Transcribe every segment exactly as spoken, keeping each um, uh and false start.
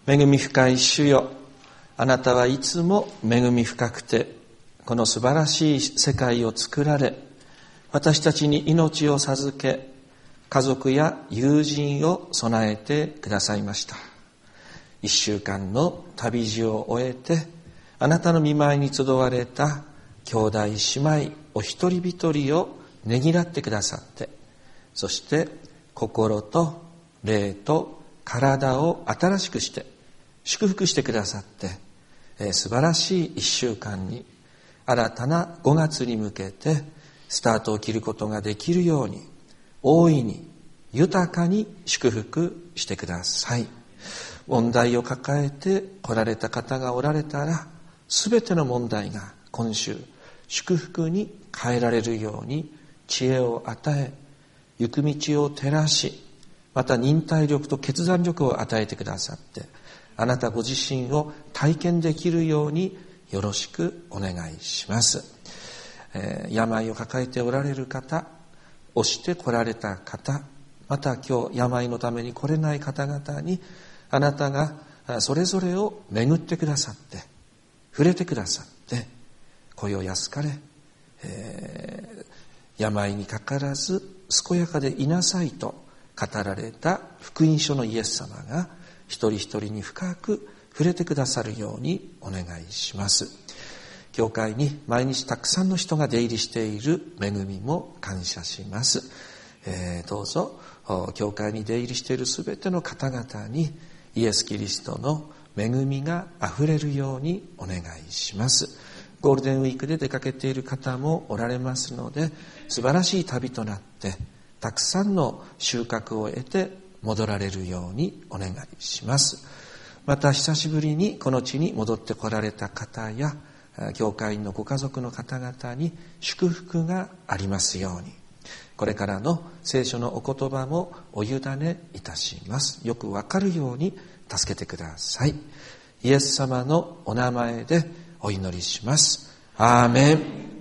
恵み深い主よ、あなたはいつも恵み深くて、この素晴らしい世界を作られ、私たちに命を授け、家族や友人を備えてくださいました。一週間の旅路を終えて、あなたの御前に集われた兄弟姉妹お一人一人をねぎらってくださって、そして心と霊と体を新しくして祝福してくださって、えー、素晴らしい一週間に、新たなごがつに向けてスタートを切ることができるように、大いに豊かに祝福してください。問題を抱えて来られた方がおられたら、すべての問題が今週祝福に変えられるように知恵を与え、行く道を照らし、また忍耐力と決断力を与えてくださって、あなたご自身を体験できるようによろしくお願いします。えー、病を抱えておられる方、押して来られた方、また今日病のために来れない方々に、あなたがそれぞれを巡ってくださって、触れてくださって、声を安かれ、えー、病にかからず健やかでいなさいと語られた福音書のイエス様が一人一人に深く触れてくださるようにお願いします。教会に毎日たくさんの人が出入りしている恵みも感謝します。えー、どうぞ教会に出入りしているすべての方々にイエス・キリストの恵みがあふれるようにお願いします。ゴールデンウィークで出かけている方もおられますので、素晴らしい旅となってたくさんの収穫を得て戻られるようにお願いします。また久しぶりにこの地に戻ってこられた方や教会員のご家族の方々に祝福がありますように、これからの聖書のお言葉もお委ねいたします。よくわかるように助けてください。イエス様のお名前でお祈りします。アーメン。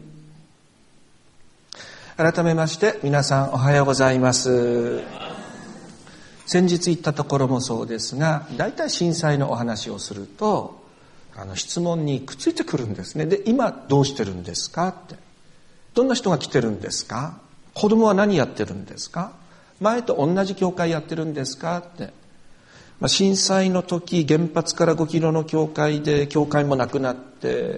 改めまして皆さんおはようございます。先日言ったところもそうですが、だいたい震災のお話をするとあの質問にくっついてくるんですね。で、今どうしてるんですかって、どんな人が来てるんですか、子供は何やってるんですか、前と同じ教会やってるんですかって、まあ、震災の時原発からごキロの教会で教会もなくなって、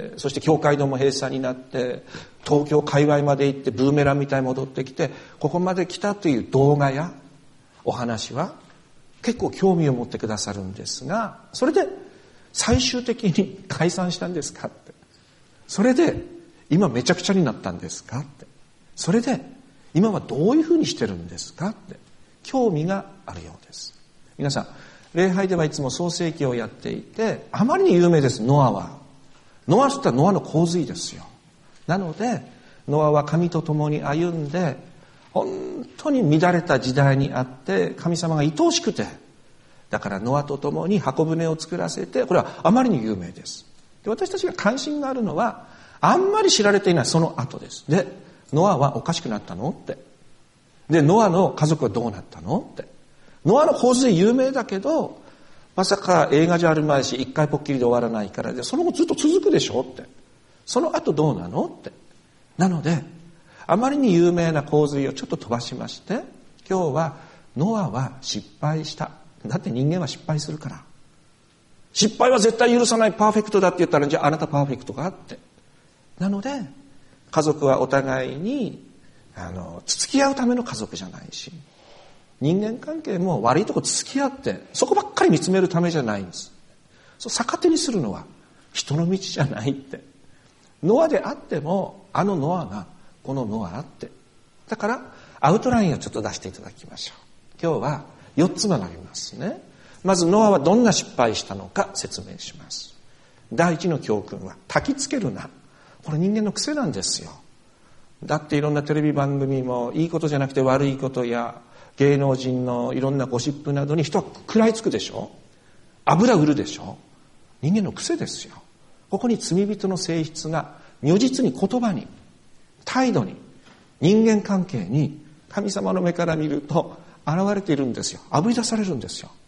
そして教会堂も閉鎖になって、東京界隈まで行ってブーメランみたいに戻ってきてここまで来たという動画やお話は結構興味を持ってくださるんですが、それで最終的に解散したんですかって、それで今めちゃくちゃになったんですかって、それで今はどういうふうにしてるんですかって興味があるようです。皆さん礼拝ではいつも創世記をやっていて、あまりに有名です。ノアはノアといったらノアの洪水ですよ。なのでノアは神と共に歩んで、本当に乱れた時代にあって神様が愛おしくて、だからノアと共に箱舟を作らせて、これはあまりに有名です。で、私たちが関心があるのはあんまり知られていないその後です。で、ノアはおかしくなったのって、でノアの家族はどうなったのって、ノアの洪水有名だけどまさか映画じゃあるまいし一回ぽっきりで終わらないから、でその後ずっと続くでしょって、その後どうなのって。なのであまりに有名な洪水をちょっと飛ばしまして、今日はノアは失敗した。だって人間は失敗するから、失敗は絶対許さない、パーフェクトだって言ったら、じゃああなたパーフェクトかって。なので家族はお互いにあのつつき合うための家族じゃないし、人間関係も悪いとこつつき合ってそこばっかり見つめるためじゃないんです。そう逆手にするのは人の道じゃないって。ノアであってもあのノアがこのノアあって、だからアウトラインをちょっと出していただきましょう。今日はよっつ学びますね。まずノアはどんな失敗したのか説明します。第一の教訓は焚きつけるな。これ人間の癖なんですよ。だっていろんなテレビ番組もいいことじゃなくて悪いことや芸能人のいろんなゴシップなどに人は食らいつくでしょ、油売るでしょ。人間の癖ですよ。ここに罪人の性質が如実に言葉に態度に人間関係に神様の目から見ると現れているんですよ。あぶり出されるんですよ。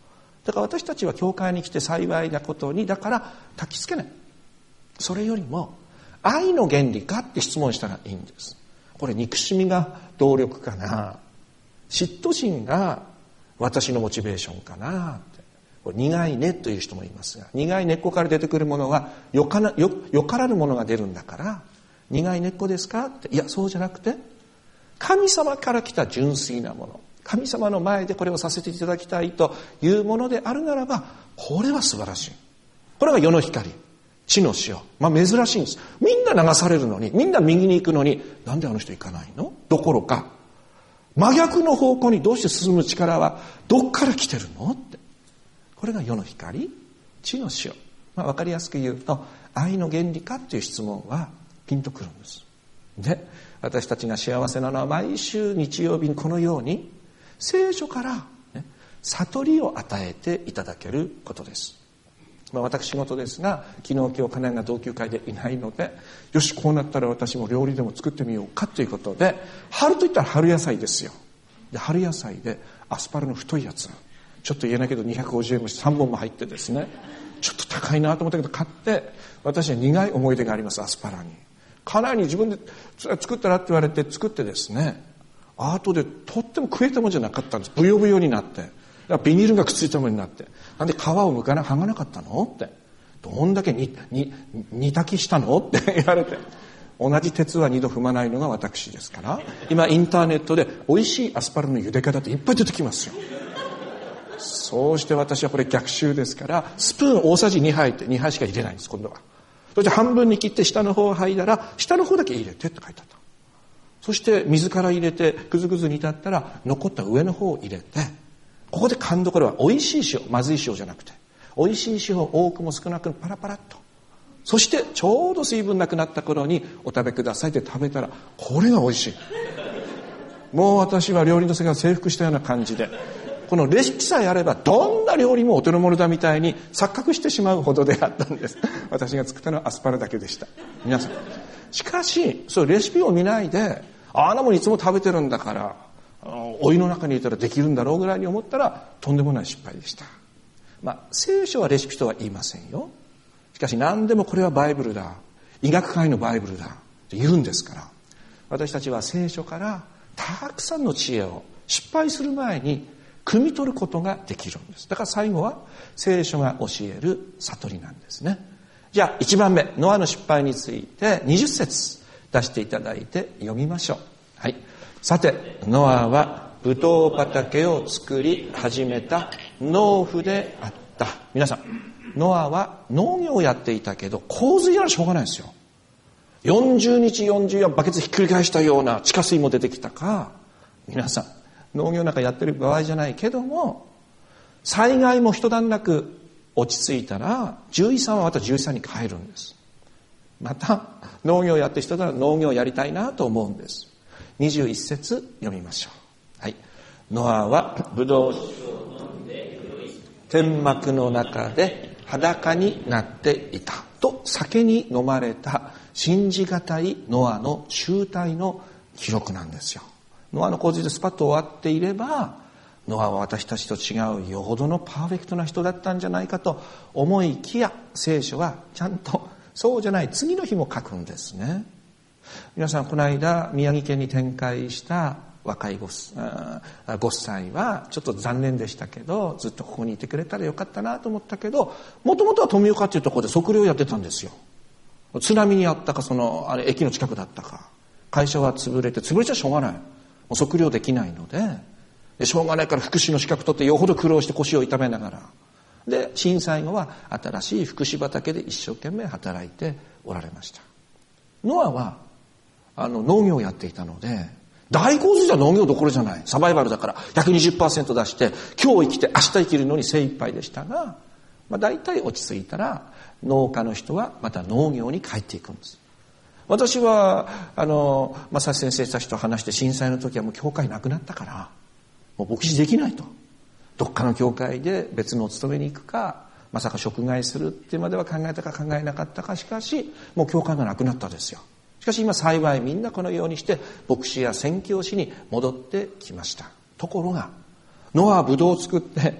だから私たちは教会に来て幸いなことに、だから焚きつけない。それよりも愛の原理かって質問したらいいんです。これ憎しみが動力かな、嫉妬心が私のモチベーションかなって。これ苦い根という人もいますが、苦い根っこから出てくるものはよかな、よ、よからぬものが出るんだから苦い根っこですかって。いや、そうじゃなくて神様から来た純粋なもの、神様の前でこれをさせていただきたいというものであるならば、これは素晴らしい。これが世の光、地の塩。まあ珍しいんです。みんな流されるのに、みんな右に行くのに、なんであの人行かないのどころか、真逆の方向にどうして進む力はどっから来てるのって。これが世の光、地の塩。まあ分かりやすく言うと、愛の原理かっていう質問はピンとくるんです。で、私たちが幸せなのは毎週日曜日にこのように聖書から、ね、悟りを与えていただけることです。まあ、私事ですが、昨日今日家内が同級会でいないので、よしこうなったら私も料理でも作ってみようかということで、春といったら春野菜ですよ。で春野菜でアスパラの太いやつ、ちょっと言えないけどにひゃくごじゅうえんもさんぼんも入ってですね、ちょっと高いなと思ったけど買って、私は苦い思い出があります。アスパラに家内に自分で作ったらって言われて作ってですね、後でとっても食えたもんじゃなかったんです。ブヨブヨになって、ビニールがくっついたものになって、なんで皮を剥かな剥がなかったのって、どんだけにに煮炊きしたのって言われて、同じ鉄は二度踏まないのが私ですから。今インターネットで美味しいアスパラの茹で方っていっぱい出てきますよ。そうして私はこれ逆襲ですから、スプーン大さじにはいってにはいしか入れないんです。今度はそして半分に切って下の方を剥いだら下の方だけ入れてって書いてあった。そして水から入れてぐずぐず煮立ったら残った上の方を入れて、ここで勘どころは美味しい塩、まずい塩じゃなくて美味しい塩を多くも少なくもパラパラっと、そしてちょうど水分なくなった頃にお食べくださいって食べたら、これが美味しい。もう私は料理の世界を征服したような感じで、このレシピさえあればどんな料理もお手の物だみたいに錯覚してしまうほどであったんです。私が作ったのはアスパラだけでした。皆さん、しかしそうレシピを見ないで、あんなもんいつも食べてるんだからお湯の中に入れたらできるんだろうぐらいに思ったら、とんでもない失敗でした。まあ聖書はレシピとは言いませんよ。しかし何でもこれはバイブルだ、医学界のバイブルだって言うんですから、私たちは聖書からたくさんの知恵を失敗する前に汲み取ることができるんです。だから最後は聖書が教える悟りなんですね。じゃあいちばんめ、ノアの失敗についてにじゅっ節出していただいて読みましょう。はい。さてノアはブドウ畑を作り始めた農夫であった。皆さん、ノアは農業をやっていたけど洪水ならしょうがないですよ。よんじゅうにちよんじゅうよんバケツひっくり返したような地下水も出てきたか。皆さん農業なんかやってる場合じゃないけども、災害も一段落落ち着いたら獣医さんはまた獣医さんに帰るんです。また農業やってる人なら農業やりたいなと思うんです。にじゅういち節読みましょう。はい。ノアはブドウ酒を飲んで天幕の中で裸になっていたと、酒に飲まれた信じがたいノアの集大の記録なんですよ。ノアの洪水でスパッと終わっていれば、ノアは私たちと違うよほどのパーフェクトな人だったんじゃないかと思いきや、聖書はちゃんとそうじゃない次の日も書くんですね。皆さん、この間宮城県に展開した若いご夫妻はちょっと残念でしたけど、ずっとここにいてくれたらよかったなと思ったけど、もともとは富岡っていうところで測量やってたんですよ。津波にあったか、そのあれ駅の近くだったか、会社は潰れて、潰れちゃしょうがない、もう測量できないので、でしょうがないから福祉の資格取ってよほど苦労して腰を痛めながら、で震災後は新しい福祉畑で一生懸命働いておられました。ノアはあの農業をやっていたので、大洪水じゃ農業どころじゃない、サバイバルだから ひゃくにじゅっパーセント 出して今日生きて明日生きるのに精一杯でしたが、まあ、大体落ち着いたら農家の人はまた農業に帰っていくんです。私はあの正志先生たちと話して、震災の時はもう教会なくなったからもう牧師できないと、どっかの教会で別のお勤めに行くか、まさか食害するってまでは考えたか考えなかったか、しかしもう教会がなくなったですよ。しかし今幸いみんなこのようにして牧師や宣教師に戻ってきました。ところがノアはブドウを作って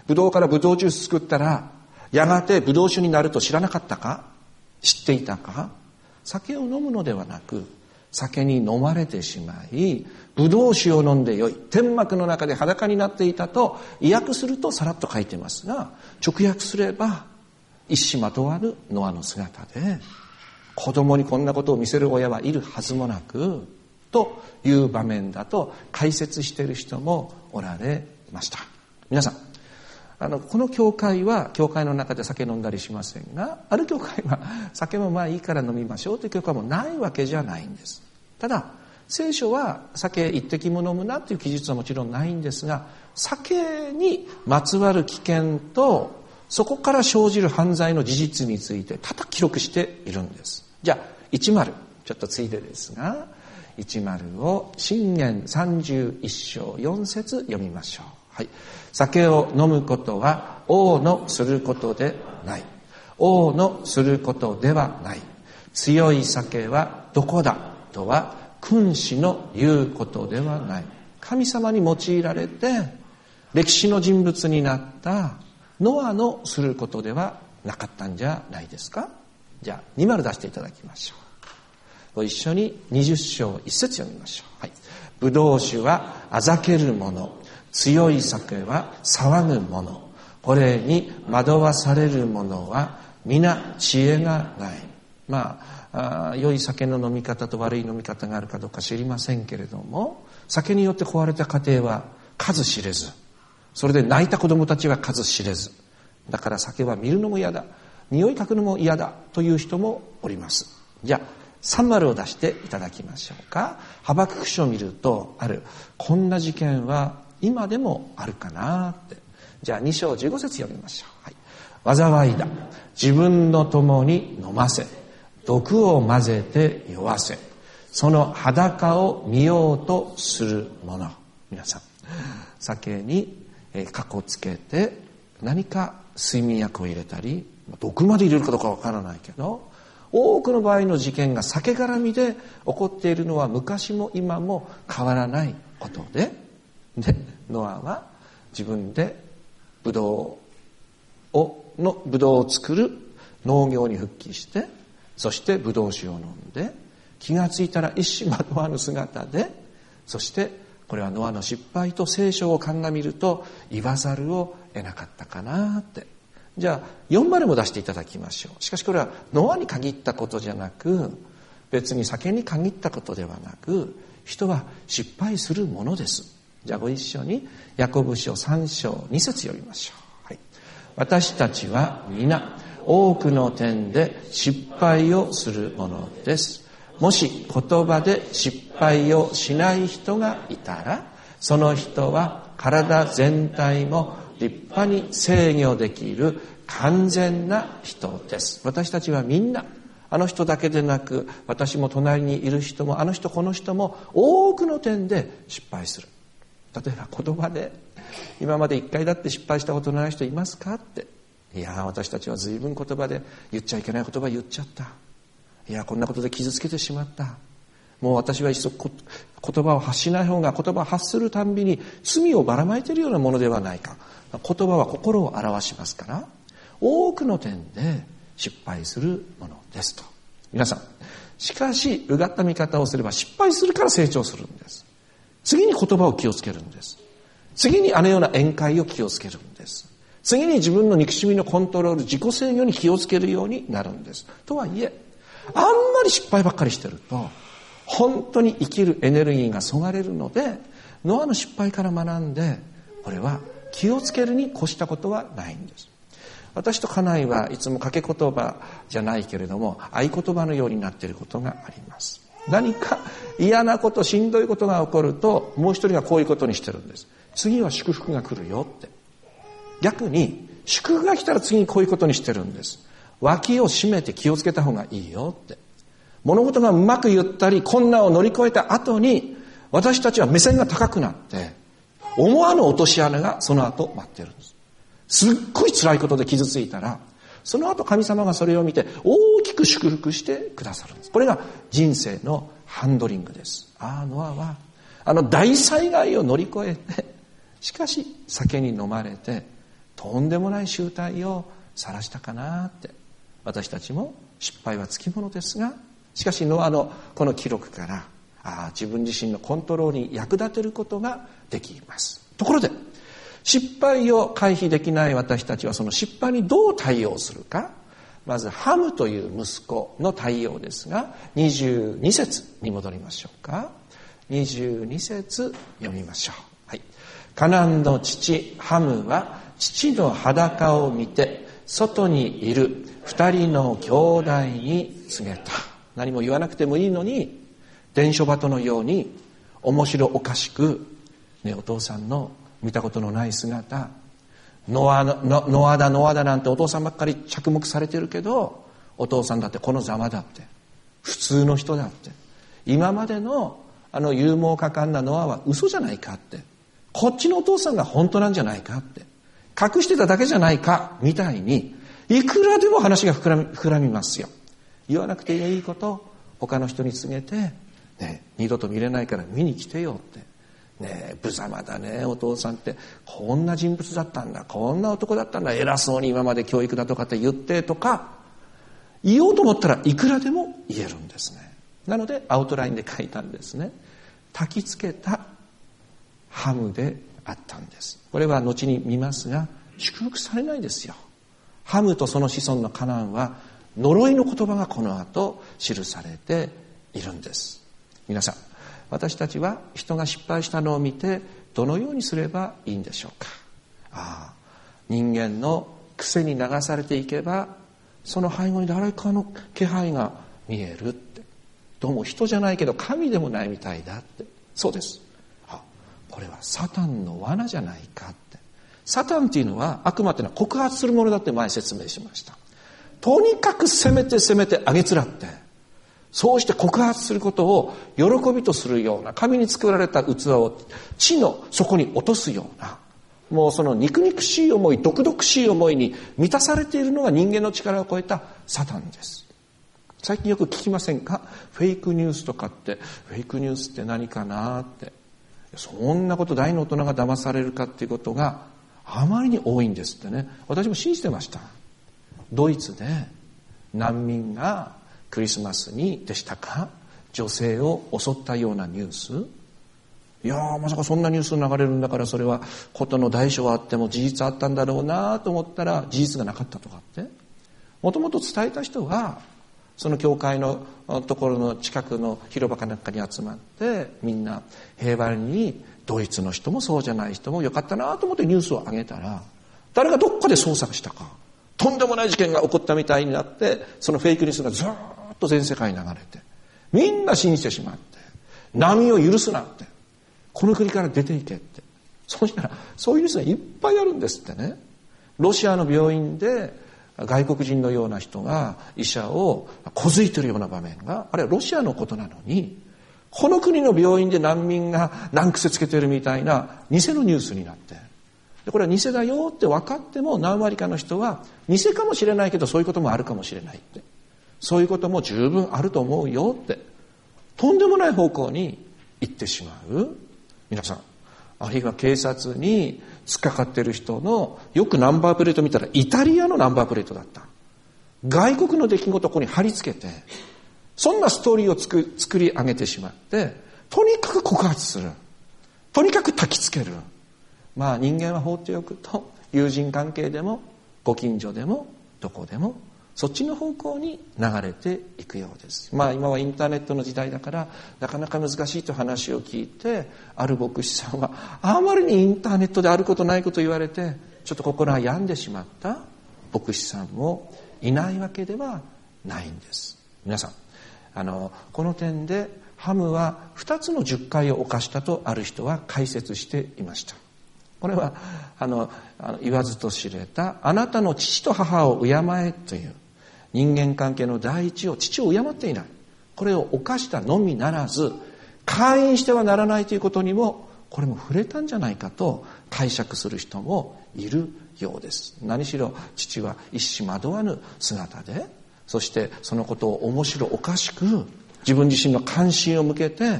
ブドウからブドウジュース作ったらやがてブドウ酒になると知らなかったか？知っていたか？酒を飲むのではなく、酒に飲まれてしまい、ブドウ酒を飲んでよい、天幕の中で裸になっていたと意訳するとさらっと書いてますが、直訳すれば一糸まとわぬノアの姿で、子供にこんなことを見せる親はいるはずもなくという場面だと解説している人もおられました。皆さん、あのこの教会は教会の中で酒飲んだりしませんが、ある教会は酒もまあいいから飲みましょうという教会もないわけじゃないんです。ただ聖書は酒一滴も飲むなという記述はもちろんないんですが、酒にまつわる危険とそこから生じる犯罪の事実について多々記録しているんです。じゃあじゅうちょっとついでですが、じゅうを箴言さんじゅういっ章よん節読みましょう。はい。酒を飲むことは王のすることでない。王のすることではない。強い酒はどこだとは君主の言うことではない。神様に用いられて歴史の人物になったノアのすることではなかったんじゃないですか。じゃあにじゅう出していただきましょう。ご一緒ににじゅう章いち節読みましょう。はい。ブドウ酒はあざけるもの、強い酒は騒ぐもの、これに惑わされる者は皆知恵がない。まあ、あ良い酒の飲み方と悪い飲み方があるかどうか知りませんけれども、酒によって壊れた家庭は数知れず、それで泣いた子供たちは数知れず、だから酒は見るのも嫌だ、匂い嗅ぐのも嫌だという人もおります。じゃあさん丸を出していただきましょうか。ハバクク書を見るとある、こんな事件は今でもあるかなって。じゃあに章じゅうご節読みましょう。はい。災いだ、自分の共に飲ませ、毒を混ぜて酔わせ、その裸を見ようとする者。皆さん、酒にかこつけて何か睡眠薬を入れたり、毒まで入れるかどうかわからないけど、多くの場合の事件が酒絡みで起こっているのは昔も今も変わらないことで、でノアは自分でブドウをのブドウを作る農業に復帰して、そしてブドウ酒を飲んで、気がついたら一糸まとわぬ姿で、そしてこれはノアの失敗と聖書を鑑みると言わざるを得なかったかなって。じゃあよん丸も出していただきましょう。しかしこれはノアに限ったことじゃなく、別に酒に限ったことではなく、人は失敗するものです。じゃあご一緒にヤコブ書さん章に節読みましょう。はい。私たちは皆多くの点で失敗をするものです。もし言葉で失敗をしない人がいたら、その人は体全体も立派に制御できる完全な人です。私たちはみんな、あの人だけでなく、私も隣にいる人も、あの人この人も多くの点で失敗する。例えば言葉で、今まで一回だって失敗したことのない人いますかって。いや、私たちは随分言葉で言っちゃいけない言葉言っちゃった。いや、こんなことで傷つけてしまった。もう私は一層言葉を発しない方が、言葉を発するたんびに罪をばらまいているようなものではないか。言葉は心を表しますから、多くの点で失敗するものですと。皆さん、しかしうがった見方をすれば失敗するから成長するんです。次に言葉を気をつけるんです。次にあのような宴会を気をつけるんです。次に自分の憎しみのコントロール、自己制御に気をつけるようになるんです。とはいえ、あんまり失敗ばっかりしてると、本当に生きるエネルギーがそがれるので、ノアの失敗から学んで、これは気をつけるに越したことはないんです。私と家内はいつも掛け言葉じゃないけれども、合言葉のようになっていることがあります。何か嫌なこと、しんどいことが起こると、もう一人がこういうことにしてるんです。次は祝福が来るよって。逆に祝福が来たら次にこういうことにしてるんです。脇を締めて気をつけた方がいいよって。物事がうまく言ったり困難を乗り越えた後に、私たちは目線が高くなって思わぬ落とし穴がその後待ってるんです。すっごい辛いことで傷ついたら、その後神様がそれを見て大きく祝福してくださるんです。これが人生のハンドリングです。ああ、ノアはあの大災害を乗り越えて、しかし酒に飲まれてとんでもない醜態を晒したかなって。私たちも失敗はつきものですが、しかしノアのこの記録からあ自分自身のコントロールに役立てることができます。ところで失敗を回避できない私たちはその失敗にどう対応するか。まずハムという息子の対応ですが、にじゅうに節に戻りましょうか。にじゅうに節読みましょう。はい。カナンの父ハムは父の裸を見て外にいる二人の兄弟に告げた。何も言わなくてもいいのに伝書鳩のように面白おかしく、ね、お父さんの見たことのない姿、ノアのノアだノアだなんてお父さんばっかり着目されてるけど、お父さんだってこのざまだって、普通の人だって、今までのあの勇猛果敢なノアは嘘じゃないかって、こっちのお父さんが本当なんじゃないかって、隠してただけじゃないかみたいに、いくらでも話が膨らみ、膨らみますよ。言わなくていいこと他の人に告げて、ね、二度と見れないから見に来てよって、ね、無様だねお父さんってこんな人物だったんだ、こんな男だったんだ、偉そうに今まで教育だとかって言ってとか言おうと思ったらいくらでも言えるんですね。なのでアウトラインで書いたんですね。焚きつけたハムであったんです。これは後に見ますが祝福されないですよ。ハムとその子孫のカナンは呪いの言葉がこの後記されているんです。皆さん、私たちは人が失敗したのを見てどのようにすればいいんでしょうか。ああ、人間の癖に流されていけばその背後に誰かの気配が見えるって、どうも人じゃないけど神でもないみたいだって。そうです。あ、これはサタンの罠じゃないかって。サタンっていうのは悪魔っていうのは告発するものだって前説明しました。とにかく責めて責めてあげつらって、そうして告発することを喜びとするような、神に作られた器を地の底に落とすような、もうその肉々しい思い、毒々しい思いに満たされているのが人間の力を超えたサタンです。最近よく聞きませんか？フェイクニュースとかって、フェイクニュースって何かなって。そんなこと大の大人が騙されるかっていうことがあまりに多いんですってね。私も信じてました。ドイツで難民がクリスマスにでしたか、女性を襲ったようなニュース。いやー、まさかそんなニュース流れるんだから、それはことの代償はあっても事実あったんだろうなと思ったら事実がなかったとかって。もともと伝えた人はその教会のところの近くの広場かなんかに集まって、みんな平和に、ドイツの人もそうじゃない人もよかったなと思ってニュースを上げたら、誰がどっかで捜索したか、とんでもない事件が起こったみたいになって、そのフェイクニュースがずーっと全世界に流れて、みんな信じてしまって、波を許すなって、この国から出ていけって。そうしたらそういうニュースがいっぱいあるんですってね。ロシアの病院で外国人のような人が医者を小づいてるような場面が、あれはロシアのことなのに、この国の病院で難民が難癖つけてるみたいな偽のニュースになって、でこれは偽だよって分かっても何割かの人は偽かもしれないけどそういうこともあるかもしれないって、そういうことも十分あると思うよって、とんでもない方向に行ってしまう。皆さん、あるいは警察に突っかかっている人のよくナンバープレート見たらイタリアのナンバープレートだった。外国の出来事をここに貼り付けて、そんなストーリーを作作り上げてしまって、とにかく告発する、とにかく焚きつける。まあ人間は放っておくと、友人関係でもご近所でもどこでもそっちの方向に流れていくようです。まあ今はインターネットの時代だからなかなか難しいという話を聞いて、ある牧師さんはあまりにインターネットであることないこと言われてちょっと心が病んでしまった牧師さんもいないわけではないんです。皆さん、あのこの点でハムは二つの十戒を犯したとある人は解説していました。これはあのあの言わずと知れた、あなたの父と母を敬えという人間関係の第一を、父を敬っていない、これを犯したのみならず姦淫してはならないということにもこれも触れたんじゃないかと解釈する人もいるようです。何しろ父は一糸惑わぬ姿で、そしてそのことを面白おかしく自分自身の関心を向けて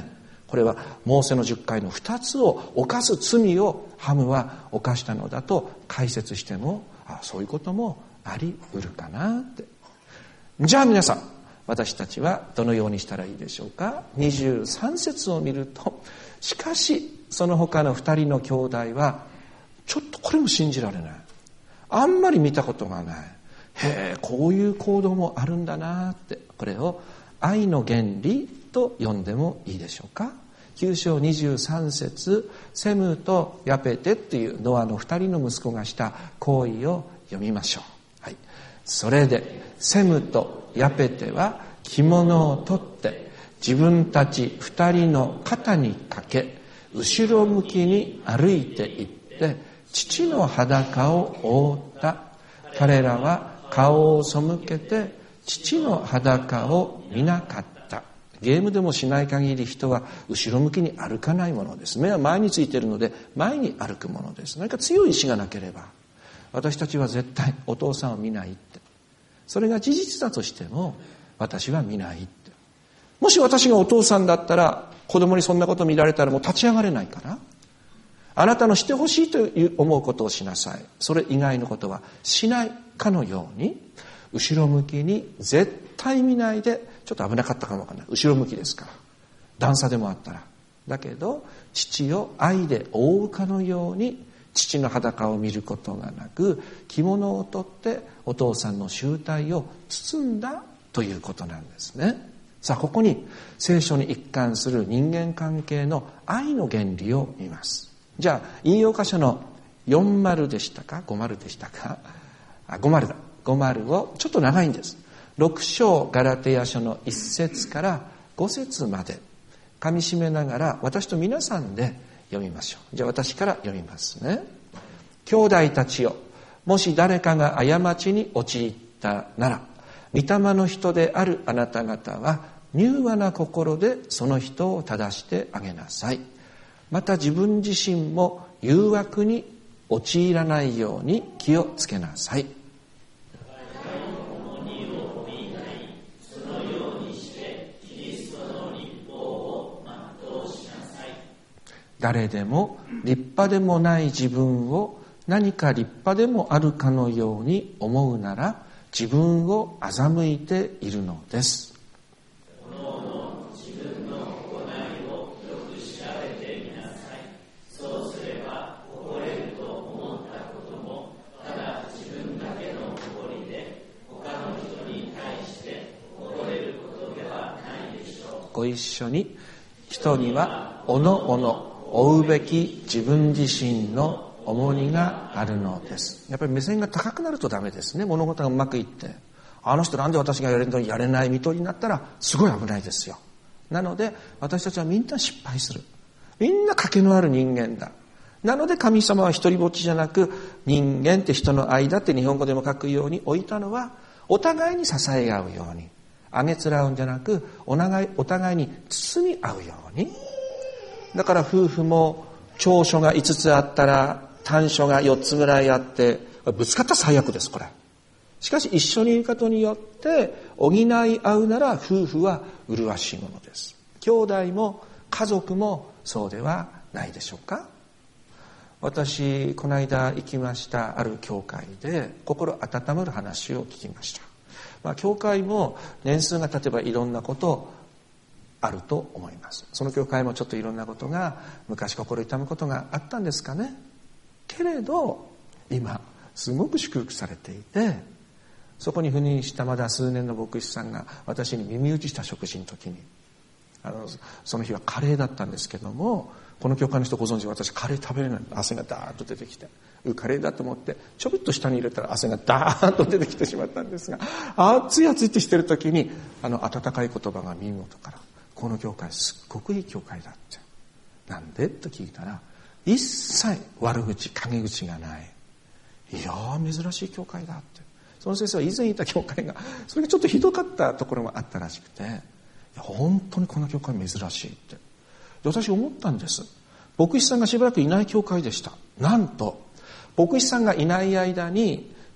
これはモーセのじゅっかいのふたつを犯す罪をハムは犯したのだと解説しても、あ、そういうこともあり得るかなって。じゃあ皆さん、私たちはどのようにしたらいいでしょうか。にじゅうさん節を見ると、しかしその他のふたりの兄弟はちょっとこれも信じられない、あんまり見たことがない、へえ、こういう行動もあるんだなって、これを愛の原理と呼んでもいいでしょうか。きゅう章にじゅうさん節、セムとヤペテっていうノアの二人の息子がした行為を読みましょう。はい、それでセムとヤペテは着物を取って自分たち二人の肩にかけ、後ろ向きに歩いていって父の裸を覆った。彼らは顔を背けて父の裸を見なかった。ゲームでもしない限り人は後ろ向きに歩かないものです。目は前についているので前に歩くものです。何か強い意志がなければ私たちは絶対お父さんを見ないって、それが事実だとしても私は見ないって。もし私がお父さんだったら子供にそんなこと見られたらもう立ち上がれないから、あなたのしてほしいという思うことをしなさい。それ以外のことはしないかのように、後ろ向きに絶対見ないで、ちょっと危なかったかもわからない、後ろ向きですから、段差でもあったら、だけど父を愛で覆うかのように父の裸を見ることがなく、着物を取ってお父さんの醜態を包んだということなんですね。さあ、ここに聖書に一貫する人間関係の愛の原理を見ます。じゃあ引用箇所のよんじゅうでしたかごじゅうでしたか、あ、ごじゅうだごじゅうをちょっと長いんです。ろく章ガラテヤ書のいち節からご節まで噛み締めながら私と皆さんで読みましょう。じゃあ私から読みますね。兄弟たちよ、もし誰かが過ちに陥ったなら、御霊の人であるあなた方は柔和な心でその人を正してあげなさい。また自分自身も誘惑に陥らないように気をつけなさい。誰でも立派でもない自分を何か立派でもあるかのように思うなら、自分を欺いているのです。ご一緒に。人にはおのおの負うべき自分自身の重荷があるのです。やっぱり目線が高くなるとダメですね。物事がうまくいって、あの人なんで私がやれるのにやれないみとりになったらすごい危ないですよ。なので私たちはみんな失敗する。みんな賭けのある人間だ。なので神様は一人ぼっちじゃなく、人間って人の間って日本語でも書くように置いたのは、お互いに支え合うように、あげつらうんじゃなく、お互い、お互いに包み合うように。だから夫婦も長所がいつつあったら短所がよっつぐらいあって、ぶつかったら最悪です、これ。しかし一緒にいることによって補い合うなら夫婦は麗しいものです。兄弟も家族もそうではないでしょうか。私この間行きましたある教会で心温まる話を聞きました。まあ、教会も年数が経てばいろんなことあると思います。その教会もちょっといろんなことが昔心痛むことがあったんですかね。けれど今すごく祝福されていて、そこに赴任したまだ数年の牧師さんが私に耳打ちした食事の時に、あのその日はカレーだったんですけども、この教会の人ご存知、私カレー食べれない。汗がダーッと出てきて、うカレーだと思ってちょびっと下に入れたら汗がダーッと出てきてしまったんですが、熱い熱いってしてる時にあの温かい言葉が耳元から、この教会すっごくいい教会だって。なんでと聞いたら、一切悪口陰口がない、いやー珍しい教会だって。その先生は以前いた教会がそれがちょっとひどかったところもあったらしくて、いや本当にこの教会珍しいって。で私思ったんです。牧師さんがしばらくいない教会でした。なんと牧師さんがいない間に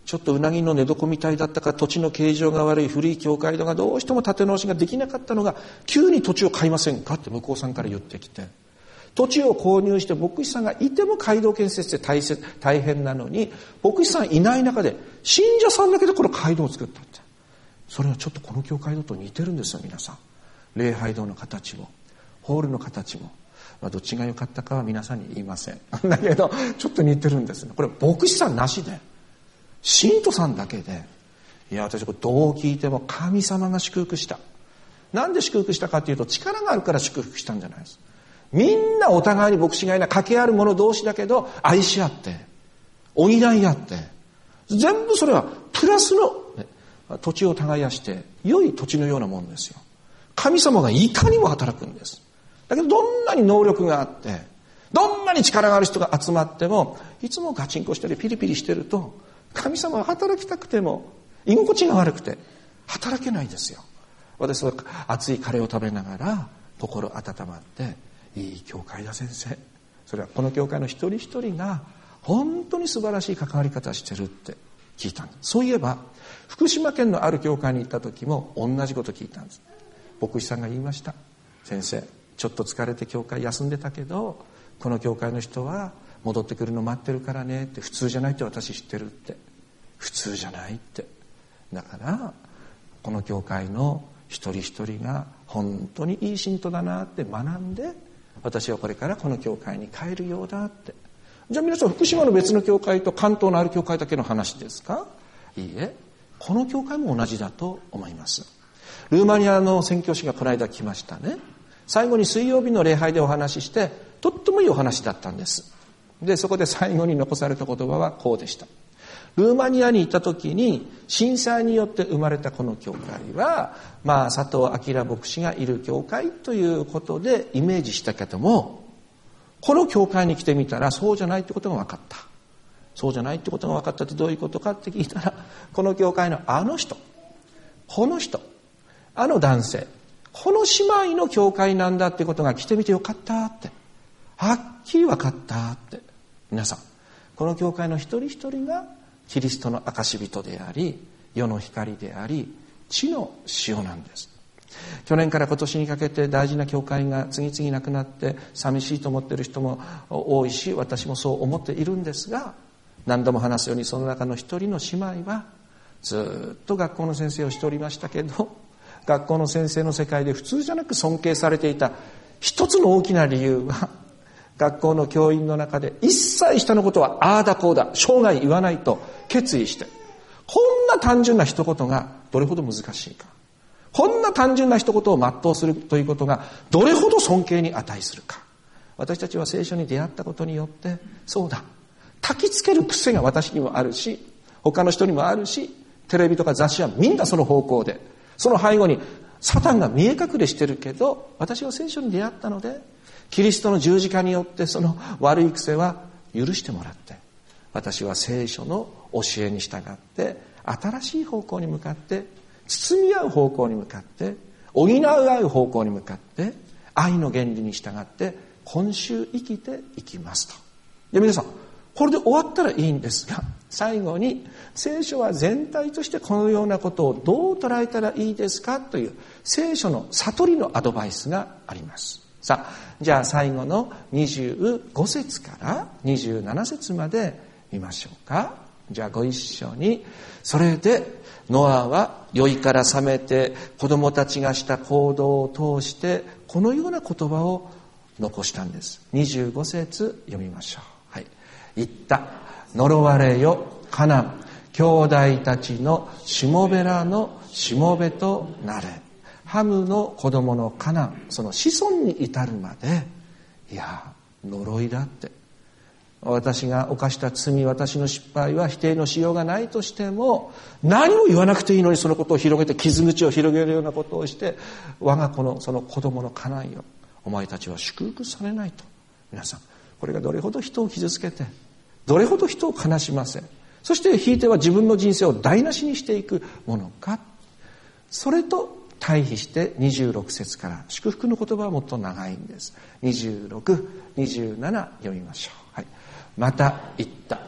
ちょっとうなぎの寝床みたいだったか、土地の形状が悪い古い教会堂がどうしても建て直しができなかったのが、急に土地を買いませんかって向こうさんから言ってきて、土地を購入して牧師さんがいても街道建設で 大, 大変なのに、牧師さんいない中で信者さんだけでこの街道を作ったって。それはちょっとこの教会堂と似てるんですよ、皆さん。礼拝堂の形もホールの形も、まあ、どっちが良かったかは皆さんに言いませんだけどちょっと似てるんですね。これ牧師さんなしで信徒さんだけで、いや私これどう聞いても神様が祝福した。なんで祝福したかというと、力があるから祝福したんじゃないです。みんなお互いに牧師がいない掛け合う者同士だけど愛し合って補い合って、全部それはプラスの、ね、土地を耕して良い土地のようなものですよ。神様がいかにも働くんです。だけどどんなに能力があってどんなに力がある人が集まっても、いつもガチンコしてるピリピリしてると、神様は働きたくても居心地が悪くて働けないですよ。私は熱いカレーを食べながら心温まって、いい教会だ先生、それはこの教会の一人一人が本当に素晴らしい関わり方してるって聞いたんです。そういえば福島県のある教会に行った時も同じこと聞いたんです。牧師さんが言いました。先生ちょっと疲れて教会休んでたけど、この教会の人は戻ってくるの待ってるからねって。普通じゃないって私知ってるって。普通じゃないって。だからこの教会の一人一人が本当にいい信徒だなって学んで、私はこれからこの教会に帰るようだって。じゃあ皆さん福島の別の教会と関東のある教会だけの話ですか？いいえ、この教会も同じだと思います。ルーマニアの宣教師がこの間来ましたね。最後に水曜日の礼拝でお話しして、とってもいいお話だったんです。でそこで最後に残された言葉はこうでした。ルーマニアに行った時に震災によって生まれたこの教会は、まあ佐藤明牧師がいる教会ということでイメージしたけども、この教会に来てみたらそうじゃないってことが分かった。そうじゃないってことが分かったってどういうことかって聞いたら、この教会のあの人、この人、あの男性、この姉妹の教会なんだってことが来てみてよかったってはっきり分かったって。皆さんこの教会の一人一人がキリストの証人であり、世の光であり、地の塩なんです。去年から今年にかけて大事な教会が次々なくなって寂しいと思っている人も多いし、私もそう思っているんですが、何度も話すようにその中の一人の姉妹はずっと学校の先生をしておりましたけど、学校の先生の世界で普通じゃなく尊敬されていた一つの大きな理由は、学校の教員の中で一切人のことはああだこうだ生涯言わないと決意して、こんな単純な一言がどれほど難しいか、こんな単純な一言を全うするということがどれほど尊敬に値するか。私たちは聖書に出会ったことによって、そうだ、焚きつける癖が私にもあるし、他の人にもあるし、テレビとか雑誌はみんなその方向で、その背後にサタンが見え隠れしてるけど、私は聖書に出会ったので、キリストの十字架によってその悪い癖は許してもらって、私は聖書の教えに従って新しい方向に向かって、包み合う方向に向かって、補い合う方向に向かって、愛の原理に従って今週生きていきますと。で皆さんこれで終わったらいいんですが、最後に聖書は全体としてこのようなことをどう捉えたらいいですかという聖書の悟りのアドバイスがあります。さあじゃあ最後のにじゅうご節からにじゅうなな節まで見ましょうか。じゃあご一緒に。それでノアは酔いから覚めて子供たちがした行動を通してこのような言葉を残したんです。にじゅうご節読みましょう。はい。言った。呪われよカナン、兄弟たちのしもべらのしもべとなれ。ハムの子供のカナン、その子孫に至るまで、いや呪いだって。私が犯した罪、私の失敗は否定のしようがないとしても、何も言わなくていいのにそのことを広げて傷口を広げるようなことをして、我が子のその子供のカナンよ、お前たちは祝福されないと。皆さんこれがどれほど人を傷つけて、どれほど人を悲しませ、そしてひいては自分の人生を台無しにしていくものか。それと対比してにじゅうろく節から祝福の言葉はもっと長いんです。にじゅうろく、にじゅうなな読みましょう。はい。また言った。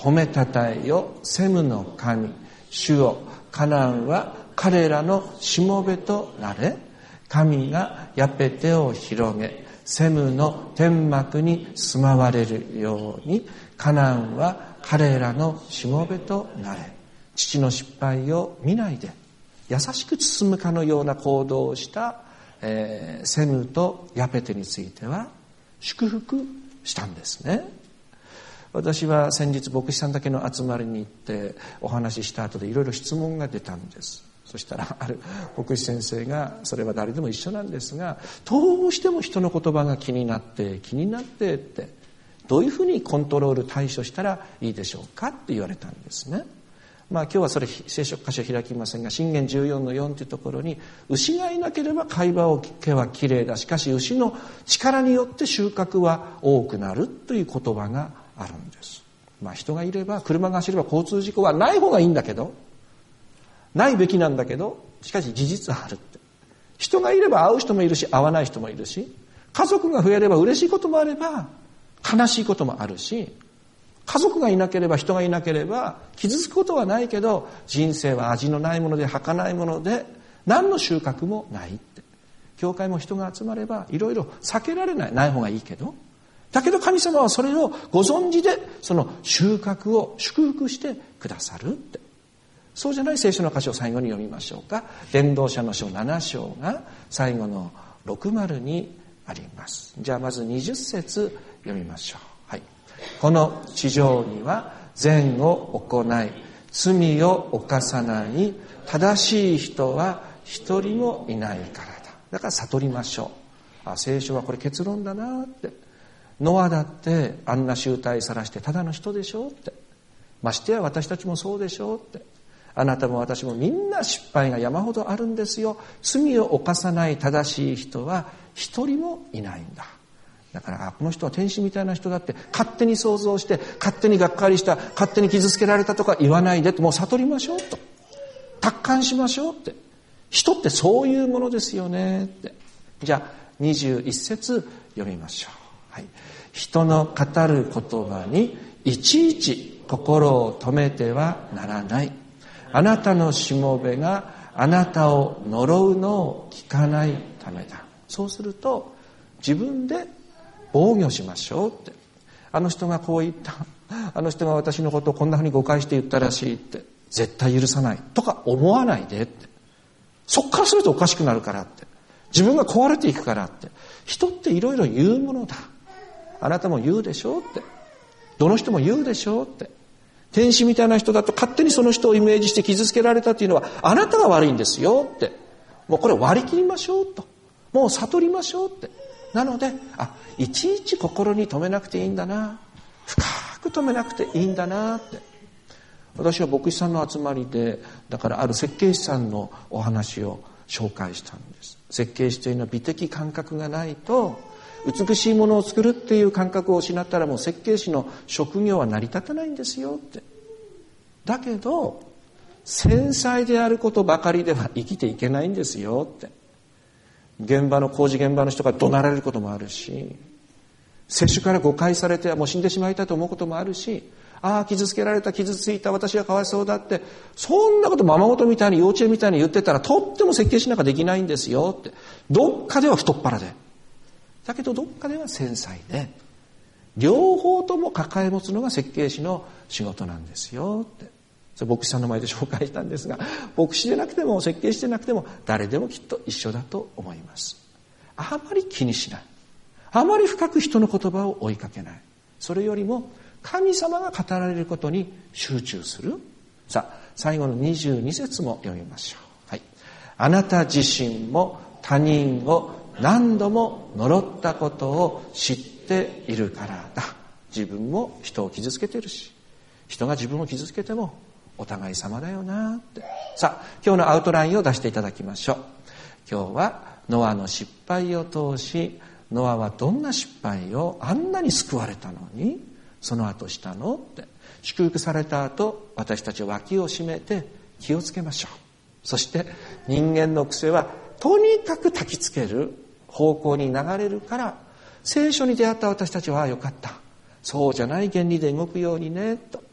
褒めたたえよセムの神主よ。カナンは彼らのしもべとなれ。神がヤペテを広げセムの天幕に住まわれるように、カナンは彼らのしもべとなれ。父の失敗を見ないで優しく包むかのような行動をした、えー、セムとヤペテについては祝福したんですね。私は先日牧師さんだけの集まりに行ってお話しした後でいろいろ質問が出たんです。そしたらある牧師先生が、それは誰でも一緒なんですが、どうしても人の言葉が気になって気になってって、どういうふうにコントロール対処したらいいでしょうかって言われたんですね。まあ今日はそれ聖書箇所開きませんが、箴言じゅうよんのよんというところに、牛がいなければ会話を聞けはきれいだ、しかし牛の力によって収穫は多くなるという言葉があるんです。まあ人がいれば、車が走れば交通事故はない方がいいんだけど、ないべきなんだけど、しかし事実あるって。人がいれば会う人もいるし、会わない人もいるし、家族が増えれば嬉しいこともあれば悲しいこともあるし、家族がいなければ、人がいなければ傷つくことはないけど、人生は味のないもので儚いもので何の収穫もないって。教会も人が集まればいろいろ避けられない、ない方がいいけど、だけど神様はそれをご存知でその収穫を祝福してくださるって。そうじゃない聖書の箇所を最後に読みましょうか。伝道者の書なな章が最後のろくじゅうにあります。じゃあまずにじゅっ節読みましょう。はい。この地上には善を行い罪を犯さない正しい人は一人もいないからだ。だから悟りましょう。あ、聖書はこれ結論だなって。ノアだってあんな醜態さらしてただの人でしょって。ましてや私たちもそうでしょって。あなたも私もみんな失敗が山ほどあるんですよ。罪を犯さない正しい人は一人もいないんだ。だからあこの人は天使みたいな人だって勝手に想像して勝手にがっかりした勝手に傷つけられたとか言わないでって、もう悟りましょうと、達観しましょうって。人ってそういうものですよねって。じゃあにじゅういち節読みましょう。はい、人の語る言葉にいちいち心を止めてはならない。あなたのしもべがあなたを呪うのを聞かないためだ。そうすると自分で防御しましょうって。あの人がこう言った、あの人が私のことをこんなふうに誤解して言ったらしいって、絶対許さないとか思わないでって。そっからするとおかしくなるからって、自分が壊れていくからって。人っていろいろ言うものだ。あなたも言うでしょうって。どの人も言うでしょうって。天使みたいな人だと勝手にその人をイメージして傷つけられたっていうのはあなたが悪いんですよって。もうこれ割り切りましょうと。もう悟りましょうって。なので、あ、いちいち心に留めなくていいんだな。深く留めなくていいんだなって。私は牧師さんの集まりで、だからある設計士さんのお話を紹介したんです。設計士というのは美的感覚がないと、美しいものを作るっていう感覚を失ったらもう設計士の職業は成り立たないんですよって。だけど繊細であることばかりでは生きていけないんですよって。現場の工事現場の人が怒鳴られることもあるし、接種から誤解されてもう死んでしまいたいと思うこともあるし、ああ傷つけられた、傷ついた、私はかわいそうだって、そんなことままごとみたいに幼稚園みたいに言ってたらとっても設計士なんかできないんですよって。どっかでは太っ腹で、だけどどっかでは繊細で、両方とも抱え持つのが設計士の仕事なんですよって。それ牧師さんの前で紹介したんですが、牧師でなくても設計士でなくても誰でもきっと一緒だと思います。あまり気にしない、あまり深く人の言葉を追いかけない、それよりも神様が語られることに集中する。さあ最後のにじゅうに節も読みましょう。はい、あなた自身も他人を何度も呪ったことを知っているからだ。自分も人を傷つけてるし、人が自分を傷つけてもお互い様だよなって。さあ今日のアウトラインを出していただきましょう。今日はノアの失敗を通し、ノアはどんな失敗をあんなに救われたのにその後したのって。祝福された後、私たちは脇を締めて気をつけましょう。そして人間の癖はとにかく焚きつける方向に流れるから、聖書に出会った私たちは、ああよかった、そうじゃない原理で動くようにねと。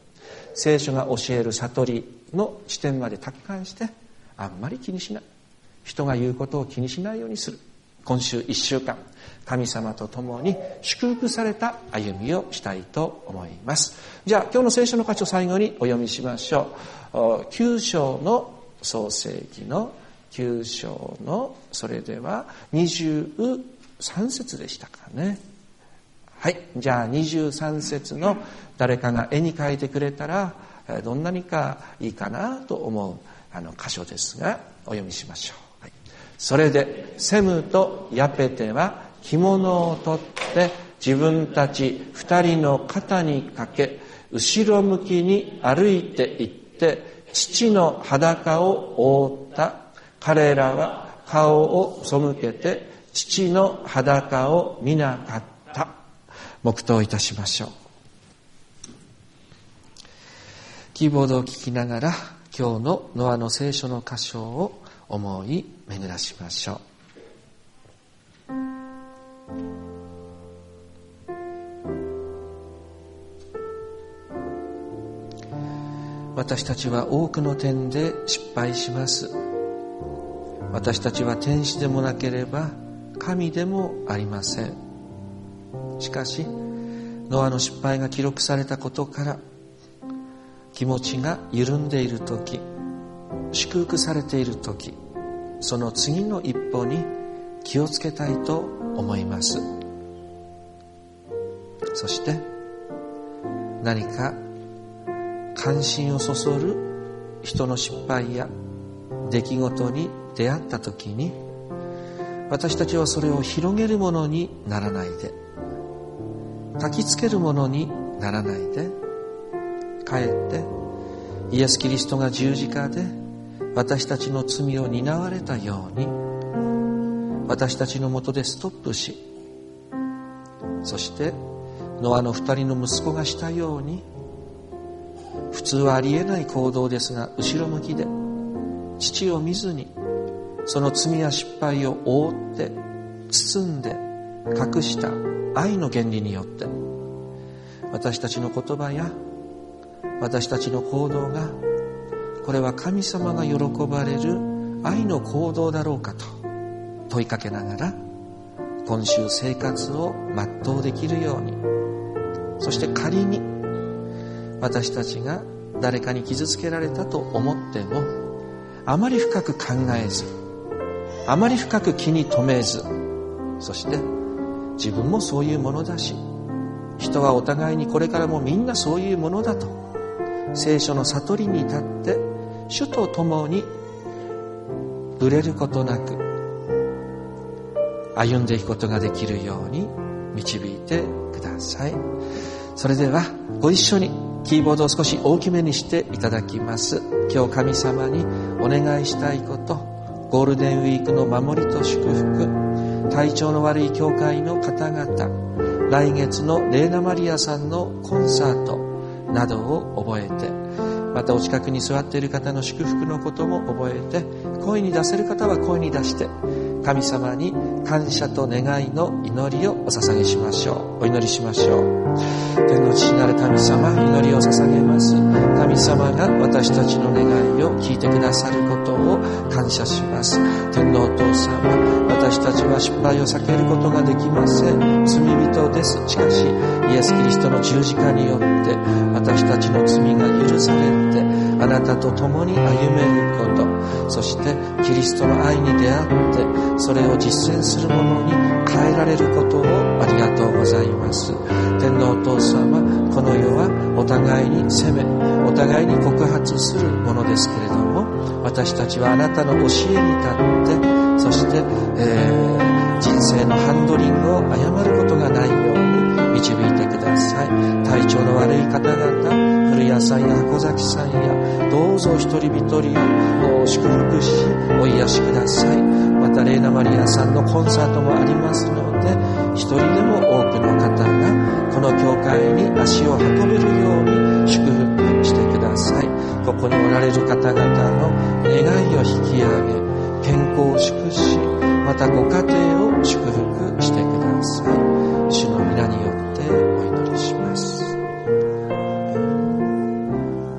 聖書が教える悟りの視点まで達観して、あんまり気にしない、人が言うことを気にしないようにする。今週いっしゅうかん、神様と共に祝福された歩みをしたいと思います。じゃあ今日の聖書の箇所を最後にお読みしましょう。きゅう章の創世記のきゅう章の、それではにじゅうさん節でしたかね。はい、じゃあにじゅうさん節の誰かが絵に描いてくれたらどんなにかいいかなと思うあの箇所ですが、お読みしましょう。はい、それでセムとヤペテは着物を取って自分たち二人の肩にかけ、後ろ向きに歩いて行って父の裸を覆った。彼らは顔を背けて父の裸を見なかった。黙祷いたしましょう。キーボードを聞きながら今日のノアの聖書の箇所を思い巡らしましょう。私たちは多くの点で失敗します。私たちは天使でもなければ神でもありません。しかしノアの失敗が記録されたことから、気持ちが緩んでいるとき、祝福されているとき、その次の一歩に気をつけたいと思います。そして何か関心をそそる人の失敗や出来事に出会ったときに、私たちはそれを広げるものにならないで、焚きつけるものにならないで、かえってイエス・キリストが十字架で私たちの罪を担われたように、私たちのもとでストップし、そしてノアの二人の息子がしたように、普通はありえない行動ですが、後ろ向きで父を見ずにその罪や失敗を覆って包んで隠した愛の原理によって、私たちの言葉や私たちの行動が、これは神様が喜ばれる愛の行動だろうかと問いかけながら、今週生活を全うできるように、そして仮に私たちが誰かに傷つけられたと思っても、あまり深く考えず、あまり深く気に留めず、そして自分もそういうものだし、人はお互いにこれからもみんなそういうものだと、聖書の悟りに立って主と共にぶれることなく歩んでいくことができるように導いてください。それではご一緒にキーボードを少し大きめにしていただきます。今日神様にお願いしたいこと、ゴールデンウィークの守りと祝福、体調の悪い教会の方々、来月のレーナ・マリアさんのコンサートなどを覚えて、またお近くに座っている方の祝福のことも覚えて、声に出せる方は声に出して神様に感謝と願いの祈りをお捧げしましょう。お祈りしましょう。天の父なる神様、祈りを捧げます。神様が私たちの願いを聞いてくださることを感謝します。天のお父様、私たちは失敗を避けることができません。罪人です。しかしイエス・キリストの十字架によって私たちの罪が許されて、あなたと共に歩めること、そしてキリストの愛に出会ってそれを実践するものに変えられることをありがとうございます。天のお父様、この世はお互いに責め、お互いに告発するものですけれども、私たちはあなたの教えに立って、そして、えー、人生のハンドリングを誤ることがないように導いてください。体調の悪い方々、古谷さんや箱崎さんや、どうぞ一人一人を祝福しお癒しください。またレーナ・マリアさんのコンサートもありますので、一人でも多くの方がこの教会に足を運べるように祝福してください。ここにおられる方々の願いを引き上げ、健康を祝し、またご家庭を祝福してください。主の皆によってお祈りします。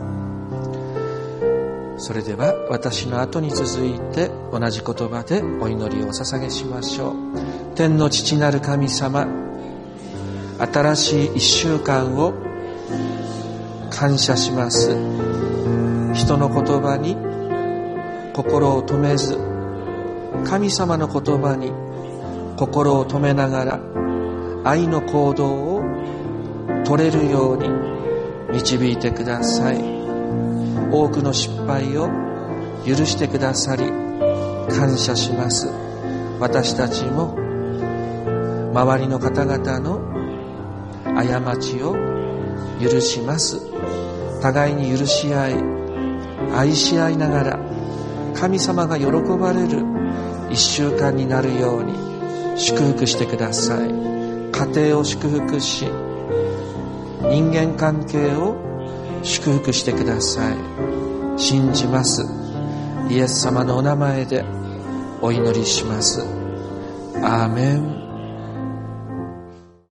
私の後に続いて同じ言葉でお祈りをお捧げしましょう。天の父なる神様、新しい一週間を感謝します。人の言葉に心を止めず、神様の言葉に心を止めながら愛の行動を取れるように導いてください。多くの失敗を許してくださり感謝します。私たちも周りの方々の過ちを許します。互いに許し合い愛し合いながら神様が喜ばれる一週間になるように祝福してください。家庭を祝福し、人間関係を祝福してください。信じます。イエス様のお名前でお祈りします。アーメン。